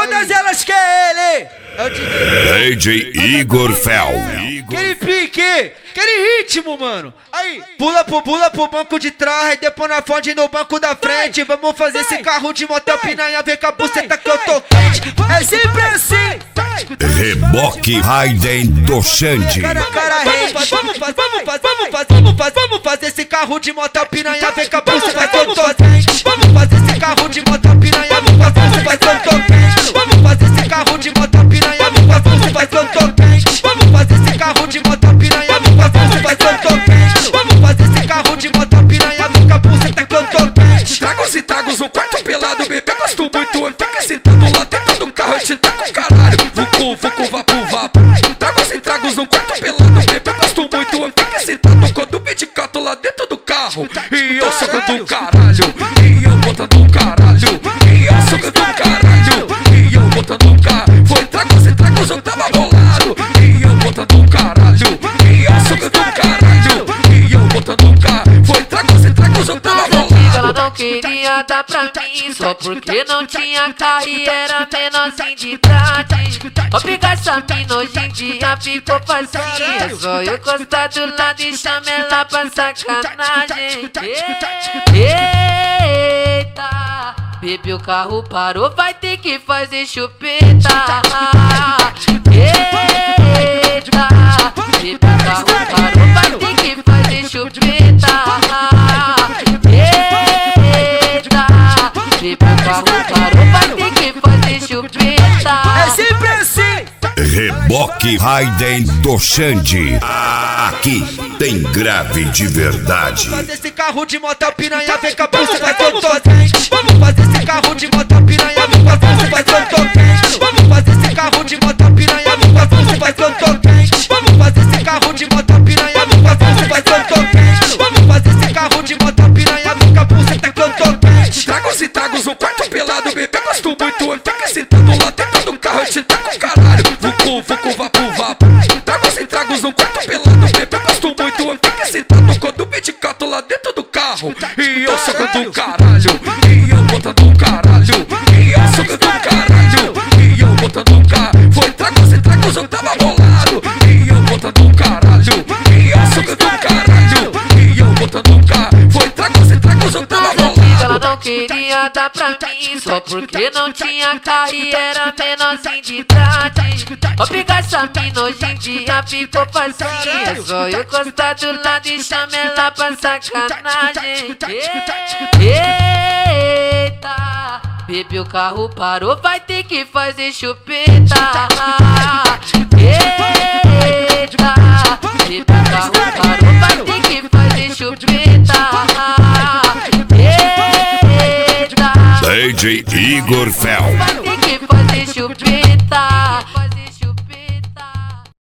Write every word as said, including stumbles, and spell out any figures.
todas elas querem ele. É o D J Igor Fel. Aquele pique, aquele ritmo, mano. Aí, pula pro, pula pro banco de trás, depois na fonte no banco da frente. Vamos fazer esse carro de motel piranha, vem com a buceta que eu tô quente. É sempre assim. Reboque Raiden do Xande. Cara, cara, vamos fazer, vamos fazer, vamos fazer, vamos fazer, vamos fazer, vamos fazer esse carro de motel piranha, vem com a buceta que eu tô quente. Vamos fazer esse carro de motel piranha, vamos fazer, vamos fazer, eu tô quente. Vamos fazer esse carro de motel piranha, vamos fazer, vamos fazer, eu tô quente. Vamos fazer esse carro de motel piranha, vamos fazer, vamos fazer, eu tô quente. Vamos fazer esse carro de motel piranha, vem com a buceta que eu tô quente. Tragos e tragos, um quarto pelado, bebê, gosto muito. Eu fico sentado lá dentro do carro, eu te taco caralho. Vucu, vucu, vapu, vapu. Tragos e tragos, um quarto pelado, bebê, gosto muito. Eu fico sentado com o medicato lá dentro do carro. E eu sou do caralho, e eu botando um caralho. E eu sou do caralho, e eu botando um carro. Foi tragos e tragos, eu tava bolado. E eu botando um caralho, e eu sou do caralho. E eu botando um carro. Foi tragos e tragos, eu tava bolado. Ela não queria dar pra mim só porque não tinha carro e era menorzinho de idade. Obrigar essa mina hoje em dia ficou facinho. É só eu gostar do lado e chama ela pra sacanagem. Eita, bebê, o carro parou, vai ter que fazer chupeta. Eita, bebê, o carro parou, vai ter que fazer chupeta. Bebê, o carro parou, vai ter que fazer chupeta. É sempre assim. Reboque Raiden do Xande. Aqui tem grave de verdade. Vamos fazer esse carro de motel piranha, vem com a buceta que eu tô quente. Vamos fazer esse carro de motel piranha, vem com a buceta que eu tô quente. Vamos fazer esse carro de motel piranha, vem com a buceta que eu tô quente. Vamos fazer esse carro de motel piranha, vem com a buceta que eu tô quente. Vamos fazer esse carro de motel piranha, vem com a buceta que eu tô quente. Tragos e tragos, um quarto pelado, bebê, gosto muito. Eu fico sentado lá dentro do carro, eu te taco caralho. Vucu, vucu, vapu, vapu. Tragos e tragos, um quarto pelado, bebê, gosto muito. Eu fico sentado com o medicato lá dentro do carro. E eu sou do caralho, e eu botando um caralho. E eu sou do caralho, e eu botando um carro. Foi tragos e tragos, eu tava bolado. E eu botando um caralho, e eu sou do caralho, e eu botando um carro. Foi tragos e tragos, eu tava bolado. Ela não queria dar pra mim só porque não tinha carro e era menorzinho de idade. Obrigar essa mina hoje em dia ficou facinho. É só eu gostar do lado e chama ela pra sacanagem. Eita, bebê, o carro parou, vai ter que fazer chupeta. Eita, bebê, o carro parou, vai ter que fazer chupeta. D J Igor Fel. Vai ter que fazer chupeta.